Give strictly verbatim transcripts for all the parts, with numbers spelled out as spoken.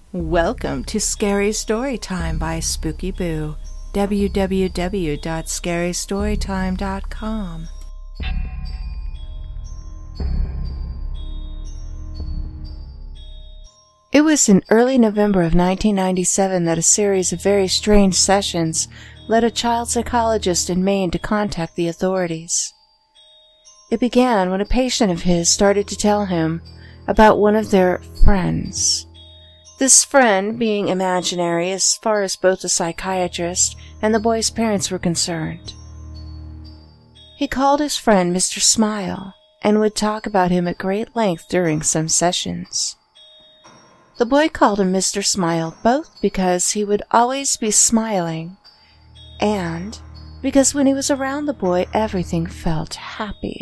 Welcome to Scary Storytime by Spooky Boo. w w w dot scary storytime dot com. It was in early November of nineteen ninety-seven that a series of very strange sessions led a child psychologist in Maine to contact the authorities. It began when a patient of his started to tell him about one of their friends. This friend being imaginary as far as both the psychiatrist and the boy's parents were concerned. He called his friend Mister Smile and would talk about him at great length during some sessions. The boy called him Mister Smile both because he would always be smiling and because when he was around the boy everything felt happy.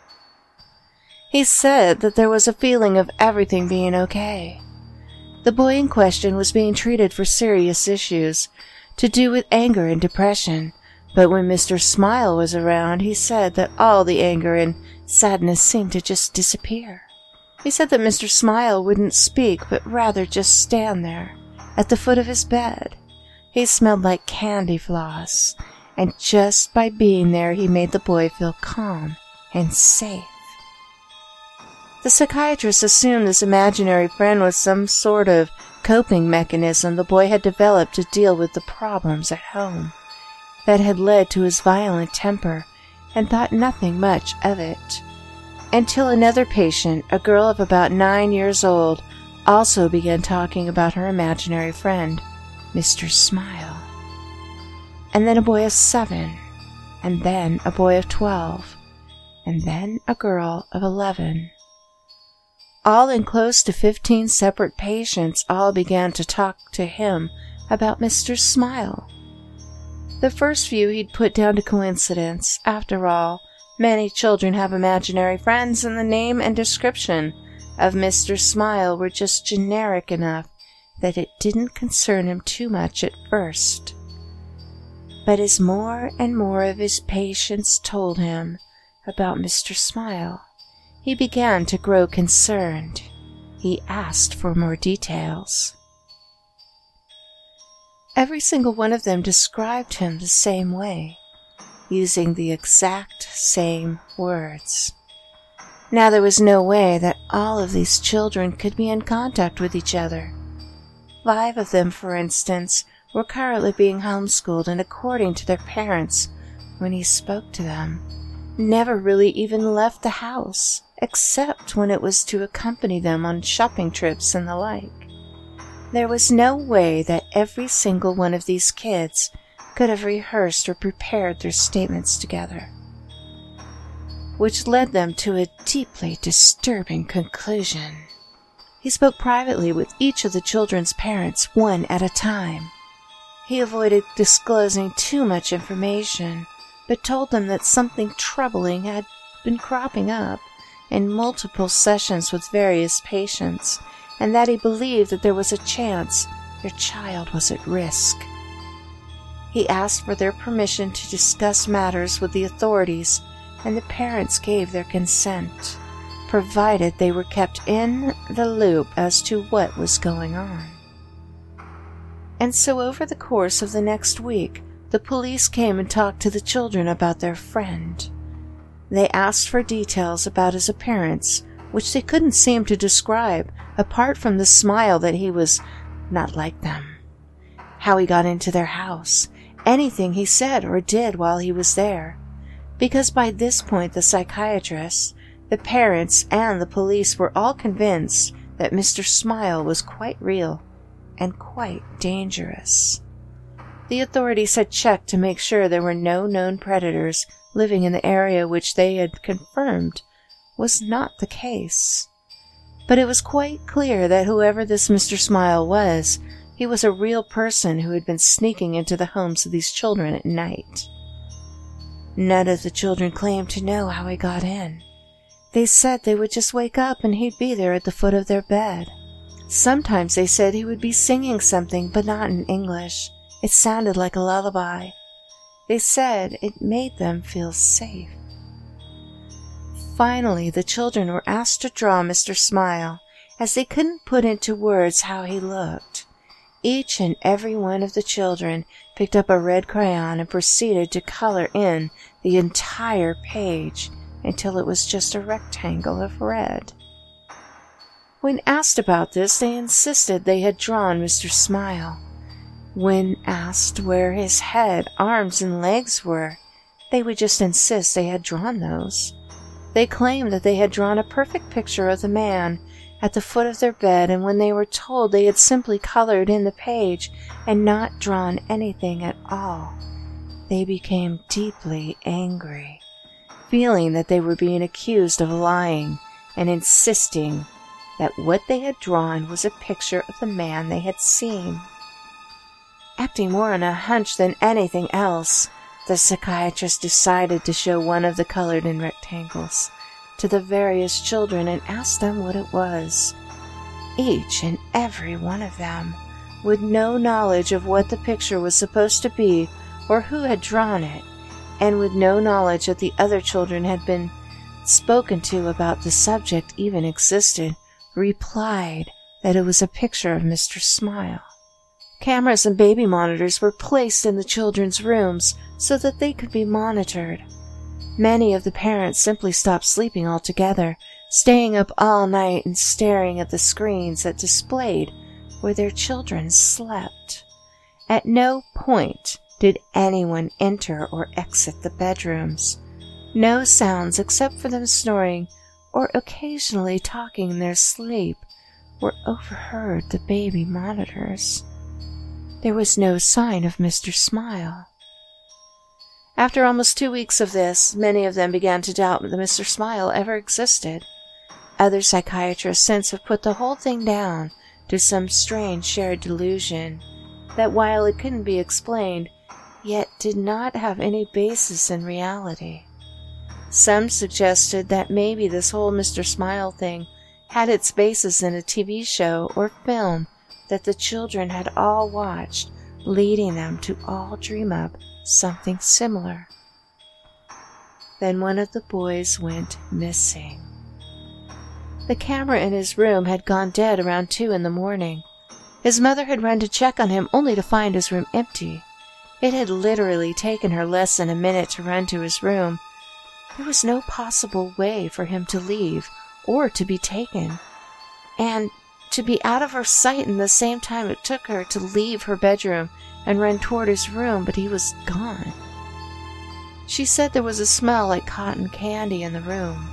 He said that there was a feeling of everything being okay. The boy in question was being treated for serious issues to do with anger and depression, but when Mister Smile was around, he said that all the anger and sadness seemed to just disappear. He said that Mister Smile wouldn't speak, but rather just stand there, at the foot of his bed. He smelled like candy floss, and just by being there, he made the boy feel calm and safe. The psychiatrist assumed this imaginary friend was some sort of coping mechanism the boy had developed to deal with the problems at home that had led to his violent temper, and thought nothing much of it. Until another patient, a girl of about nine years old, also began talking about her imaginary friend, Mister Smile. And then a boy of seven, and then a boy of twelve, and then a girl of eleven. All in close to fifteen separate patients all began to talk to him about Mister Smile. The first few he'd put down to coincidence. After all, many children have imaginary friends, and the name and description of Mister Smile were just generic enough that it didn't concern him too much at first. But as more and more of his patients told him about Mister Smile, he began to grow concerned. He asked for more details. Every single one of them described him the same way, using the exact same words. Now there was no way that all of these children could be in contact with each other. Five of them, for instance, were currently being homeschooled, and according to their parents, when he spoke to them, never really even left the house, except when it was to accompany them on shopping trips and the like. There was no way that every single one of these kids could have rehearsed or prepared their statements together, which led them to a deeply disturbing conclusion. He spoke privately with each of the children's parents, one at a time. He avoided disclosing too much information, but told them that something troubling had been cropping up in multiple sessions with various patients, and that he believed that there was a chance their child was at risk. He asked for their permission to discuss matters with the authorities, and the parents gave their consent, provided they were kept in the loop as to what was going on. And so over the course of the next week, the police came and talked to the children about their friend. They asked for details about his appearance, which they couldn't seem to describe, apart from the smile that he was not like them. How he got into their house, anything he said or did while he was there. Because by this point the psychiatrists, the parents, and the police were all convinced that Mister Smile was quite real and quite dangerous. The authorities had checked to make sure there were no known predators living in the area, which they had confirmed was not the case. But it was quite clear that whoever this Mister Smile was, he was a real person who had been sneaking into the homes of these children at night. None of the children claimed to know how he got in. They said they would just wake up and he'd be there at the foot of their bed. Sometimes they said he would be singing something, but not in English. It sounded like a lullaby. They said it made them feel safe. Finally, the children were asked to draw Mister Smile, as they couldn't put into words how he looked. Each and every one of the children picked up a red crayon and proceeded to color in the entire page until it was just a rectangle of red. When asked about this, they insisted they had drawn Mister Smile. When asked where his head, arms, and legs were, they would just insist they had drawn those. They claimed that they had drawn a perfect picture of the man at the foot of their bed, and when they were told they had simply colored in the page and not drawn anything at all, they became deeply angry, feeling that they were being accused of lying and insisting that what they had drawn was a picture of the man they had seen. Acting more on a hunch than anything else, the psychiatrist decided to show one of the colored-in rectangles to the various children and asked them what it was. Each and every one of them, with no knowledge of what the picture was supposed to be or who had drawn it, and with no knowledge that the other children had been spoken to about the subject even existed, replied that it was a picture of Mister Smile. Cameras and baby monitors were placed in the children's rooms so that they could be monitored. Many of the parents simply stopped sleeping altogether, staying up all night and staring at the screens that displayed where their children slept. At no point did anyone enter or exit the bedrooms. No sounds except for them snoring or occasionally talking in their sleep were overheard the baby monitors. There was no sign of Mister Smile. After almost two weeks of this, many of them began to doubt that Mister Smile ever existed. Other psychiatrists since have put the whole thing down to some strange shared delusion that, while it couldn't be explained, yet did not have any basis in reality. Some suggested that maybe this whole Mister Smile thing had its basis in a T V show or film that the children had all watched, leading them to all dream up something similar. Then one of the boys went missing. The camera in his room had gone dead around two in the morning. His mother had run to check on him only to find his room empty. It had literally taken her less than a minute to run to his room. There was no possible way for him to leave or to be taken, and to be out of her sight in the same time it took her to leave her bedroom and run toward his room, but he was gone. She said there was a smell like cotton candy in the room.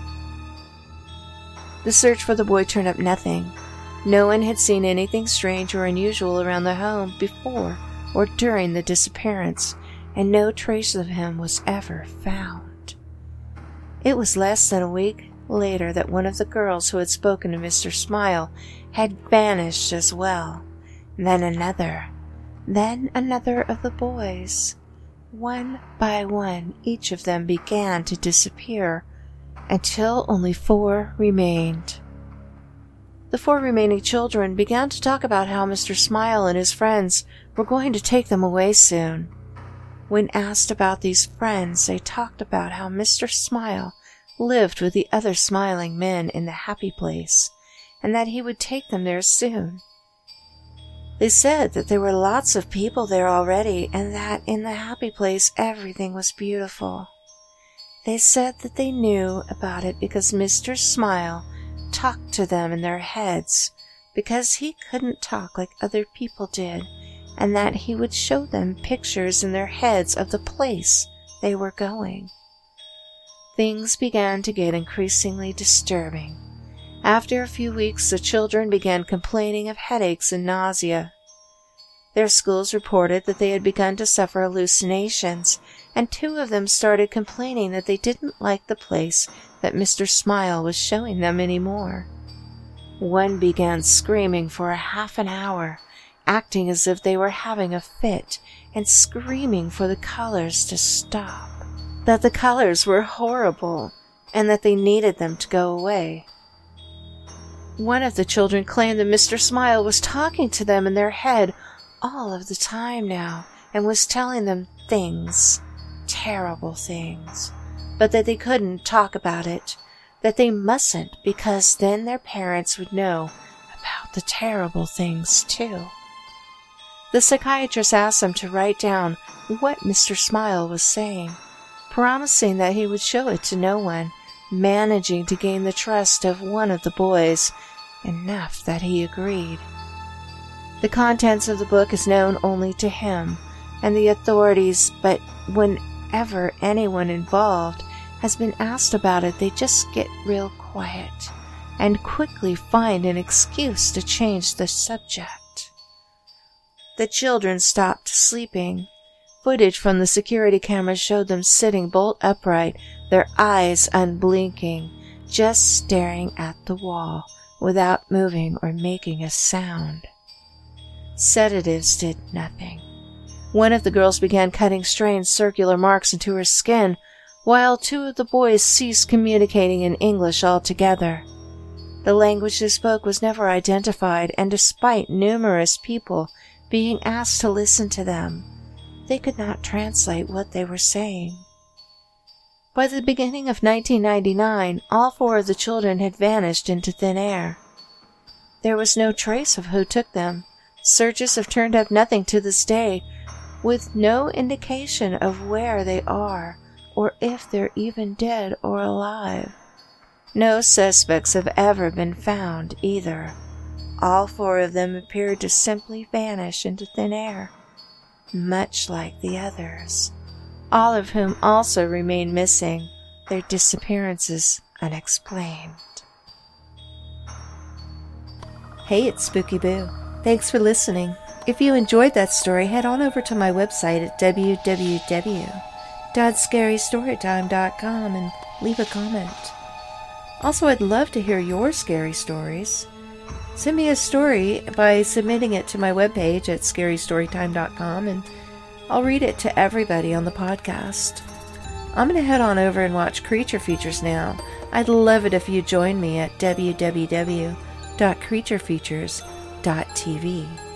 The search for the boy turned up nothing. No one had seen anything strange or unusual around the home before or during the disappearance, and no trace of him was ever found. It was less than a week later that one of the girls who had spoken to Mister Smile had vanished as well. Then another. Then another of the boys. One by one, each of them began to disappear, until only four remained. The four remaining children began to talk about how Mister Smile and his friends were going to take them away soon. When asked about these friends, they talked about how Mister Smile lived with the other smiling men in the happy place, and that he would take them there soon. They said that there were lots of people there already, and that in the happy place everything was beautiful. They said that they knew about it because Mister Smile talked to them in their heads, because he couldn't talk like other people did, and that he would show them pictures in their heads of the place they were going. Things began to get increasingly disturbing. After a few weeks, the children began complaining of headaches and nausea. Their schools reported that they had begun to suffer hallucinations, and two of them started complaining that they didn't like the place that Mister Smile was showing them anymore. One began screaming for a half an hour, acting as if they were having a fit, and screaming for the colors to stop, that the colors were horrible, and that they needed them to go away. One of the children claimed that Mister Smile was talking to them in their head all of the time now, and was telling them things, terrible things, but that they couldn't talk about it, that they mustn't, because then their parents would know the terrible things, too. The psychiatrist asked him to write down what Mister Smile was saying, promising that he would show it to no one, managing to gain the trust of one of the boys, enough that he agreed. The contents of the book is known only to him and the authorities, but whenever anyone involved has been asked about it, they just get real quiet and quickly find an excuse to change the subject. The children stopped sleeping. Footage from the security cameras showed them sitting bolt upright, their eyes unblinking, just staring at the wall without moving or making a sound. Sedatives did nothing. One of the girls began cutting strange circular marks into her skin, while two of the boys ceased communicating in English altogether. The language they spoke was never identified, and despite numerous people being asked to listen to them, they could not translate what they were saying. By the beginning of nineteen ninety-nine, all four of the children had vanished into thin air. There was no trace of who took them. Searches have turned up nothing to this day, with no indication of where they are or if they're even dead or alive. No suspects have ever been found either. All four of them appeared to simply vanish into thin air, much like the others, all of whom also remain missing, their disappearances unexplained. Hey, it's Spooky Boo. Thanks for listening. If you enjoyed that story, head on over to my website at w w w dot scary storytime dot com and leave a comment. Also, I'd love to hear your scary stories. Send me a story by submitting it to my webpage at scary storytime dot com, and I'll read it to everybody on the podcast. I'm going to head on over and watch Creature Features now. I'd love it if you join me at w w w dot creature features dot t v.